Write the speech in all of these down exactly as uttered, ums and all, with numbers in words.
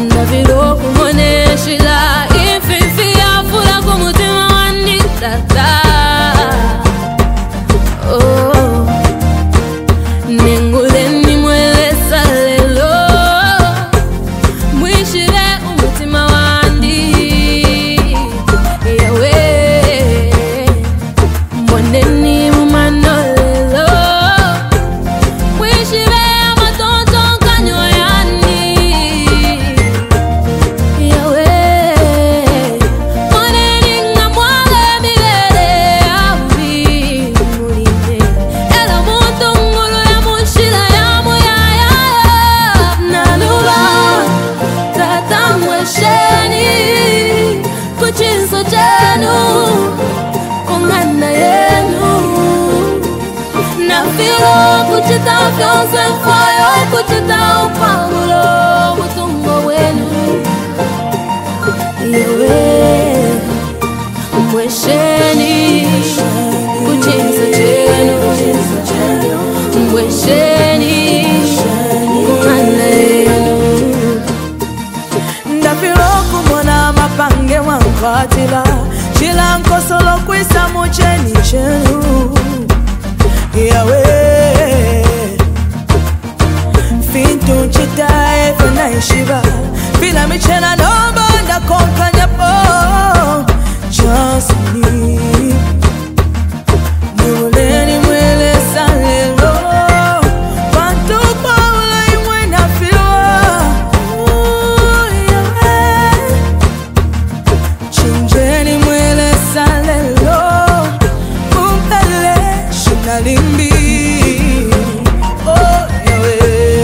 ndaviro kumoneshila ififi afula kumutima wandi tata. Oh, nengule ni mwele salelo mwishile umutima wandi yawe mwaneni mumanolelo mwishile amatonto kanyoyani yawe mwaneni nga mwale milele awi muline ela muntu ngulu ya mushila ya muyaya nanuba tata mwesheni kuchinso chenu kongana yenu nafilo kuchita fyonse mfayo kuchita upangulo butungo wenu yewe mwesheni kuchinso chenu mwesheni kongana yenu ndafiro kumona mapange wankwatila chila nkosolo kwisa mucheni chenu yawe fintu chitae funaishiba fila michena nombo ndakonkanya po jasini niuleni mwele salelo pantu paula imwe na fiwa yawe chinjeni mwele salelo umpele shinalimbi. Oh yawe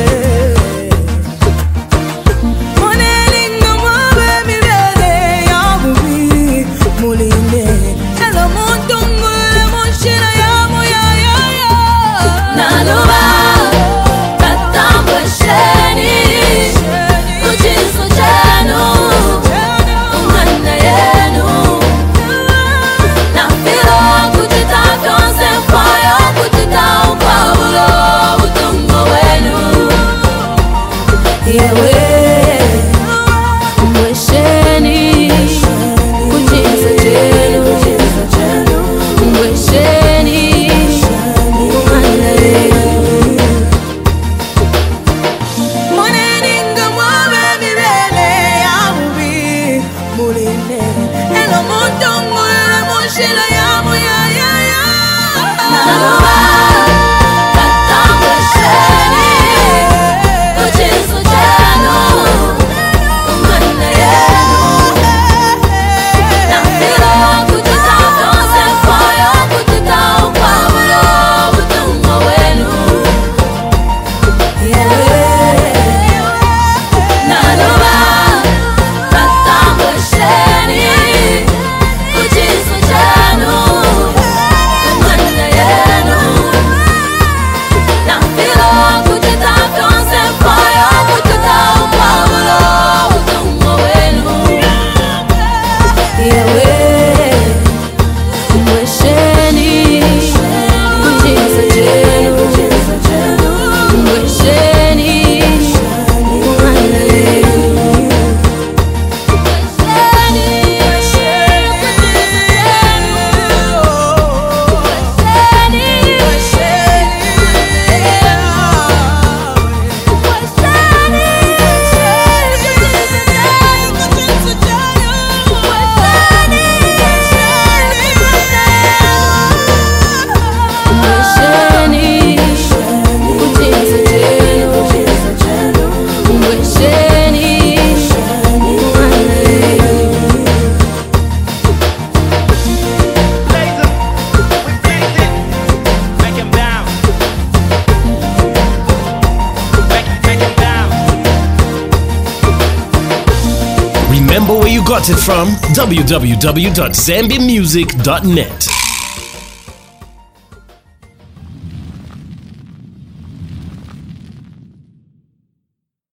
mwaneni nga mwabe milele ya mubi muline ela muntu ngule mushira ya muyaya nanuba tata mwesheni kuchinso chenu kongana yenu nafilo kuchita fyonse mfayo kuchita upabulo butungo wenu yewe mwesheni kuchinso chenu mwesheni kongana yenu mwaneni nga mwabe milele ya mubi muline ela muntu ngule mushira ya muyaya nanuba tata mwesheni kuchinso chenu kongana yenu nafilo kuchita fyonse mfayo kuchita upabulo butungo wenu nanuba tata mwesheni kuchinso chenu kongana yenu nafilo kuchita fyonse mfayo kuchita upabulo butungo wenu yewe mwesheni kuchinso chenu mwesheni kongana yenu mwesheni kuchinso chenu mwesheni kongana yenu Laser, we blaze it, make him down. Make, make him down. Remember where you got it from? w w w dot zambia music dot net.